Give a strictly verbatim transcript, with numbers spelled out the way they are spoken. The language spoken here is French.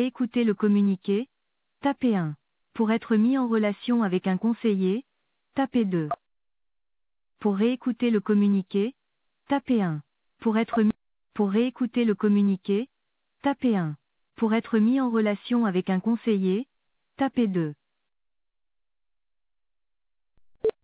réécouter le communiqué, tapez un. Pour être mis en relation avec un conseiller, tapez deux. Pour réécouter le communiqué, tapez un. Pour être mis, pour réécouter le communiqué, tapez un. Pour être mis en relation avec un conseiller, tapez deux.